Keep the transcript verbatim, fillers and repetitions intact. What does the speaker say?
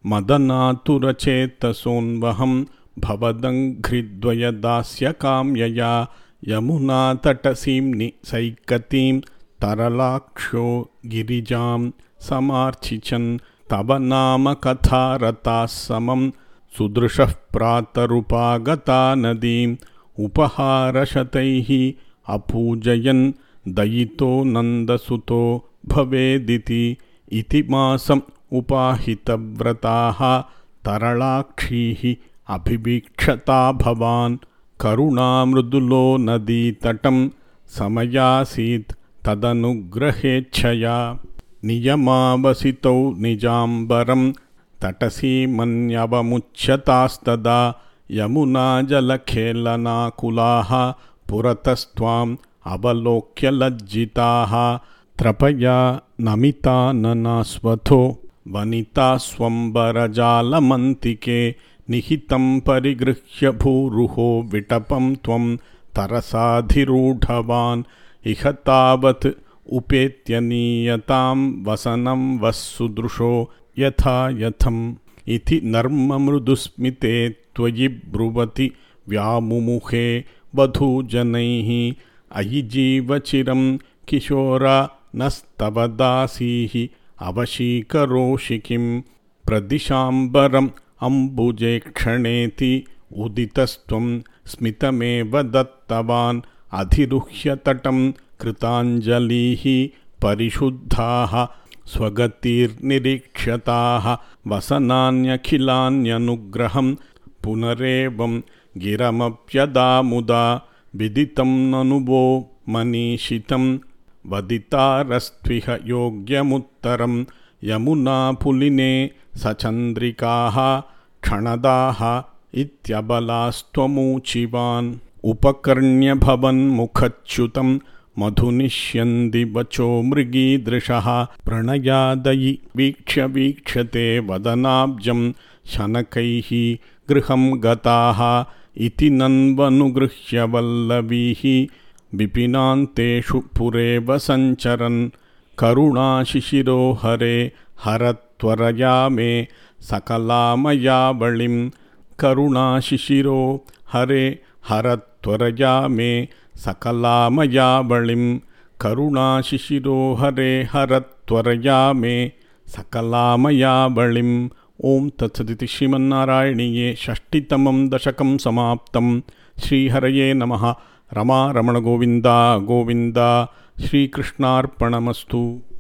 मदनातुरचेतसोन्वहं भवदङ्घ्रिद्वयदास्यकाम्यया यमुनातटसीं निसैकतीं तरलाक्षो गिरिजां समार्चिचन् तव नाम कथारताः समं सुदृशः प्रातरुपागता नदीम् उपहारशतैः अपूजयन् दयितो नन्दसुतो भवेदिति इति मासम् उपाहितव्रताः तरलाक्षीः अभिवीक्षता भवान् करुणामृदुलो नदीतटं समयासीत् तदनुग्रहेच्छया नियमावसितौ निजाम्बरं तटसीमन्यवमुच्यतास्तदा यमुनाजलखेलनाकुलाः पुरतस्त्वाम् अवलोक्य लज्जिताः त्रपया नमिताननास्वथो वनिता स्वम्बरजालमन्तिके निहितं परिगृह्य भूरुहो विटपं त्वं तरसाधिरूढवान् इह तावत् उपेत्यनीयतां वसनं वः सुदृशो यथा यथम् इति नर्ममृदुस्मिते त्वयि ब्रुवति व्यामुमुखे वधूजनैः अयि जीवचिरं किशोरा नस्तव दासीः अवशीकरोषि किं प्रदिशाम्बरम् अम्बुजे क्षणेति उदितस्त्वं स्मितमेव दत्तवान् अधिरुह्य तटं कृताञ्जलिः परिशुद्धाः स्वगतिर्निरीक्ष्यताः वसनान्यखिलान्यनुग्रहं पुनरेवं गिरमप्यदा मुदा विदितं ननु वो मनीषितं वदितारस्त्विह योग्यमुत्तरं यमुनापुलिने सचन्द्रिकाः क्षणदाः इत्यबलास्त्वमूचिवान् उपकर्ण्यभवन्मुखच्युतं मधुनिष्यन्ति वचो मृगीदृशः प्रणयादयि वीक्ष्य वीक्ष्यते वदनाब्जं शनकैः गृहं गताः इति नन्वनुगृह्य वल्लवीः विपिनान्तेषु पुरेव सञ्चरन् करुणाशिशिरो हरे हरत्वरया मे सकलामयावलिं करुणाशिशिरो हरे हरत्वरया मे सकलामयावलिं करुणाशिशिरो हरे हरत्वरया मे सकलामयावलिम्। ओं तत्सदिति श्रीमन्नारायणीये षष्टितमं दशकं समाप्तं। श्रीहरये नमः। रमा रमण गोविन्दा गोविन्दा। श्रीकृष्णार्पणमस्तु।